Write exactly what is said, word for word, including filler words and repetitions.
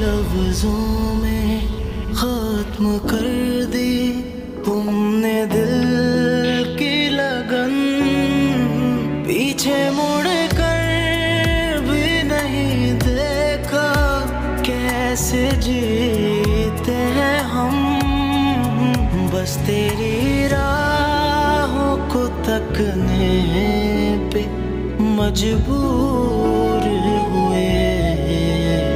लफ्जों में खत्म कर दी तुमने दिल की लगन। पीछे मुड़ कर भी नहीं देखा कैसे जीते हैं हम। बस तेरी राहों को तकने पे मजबूर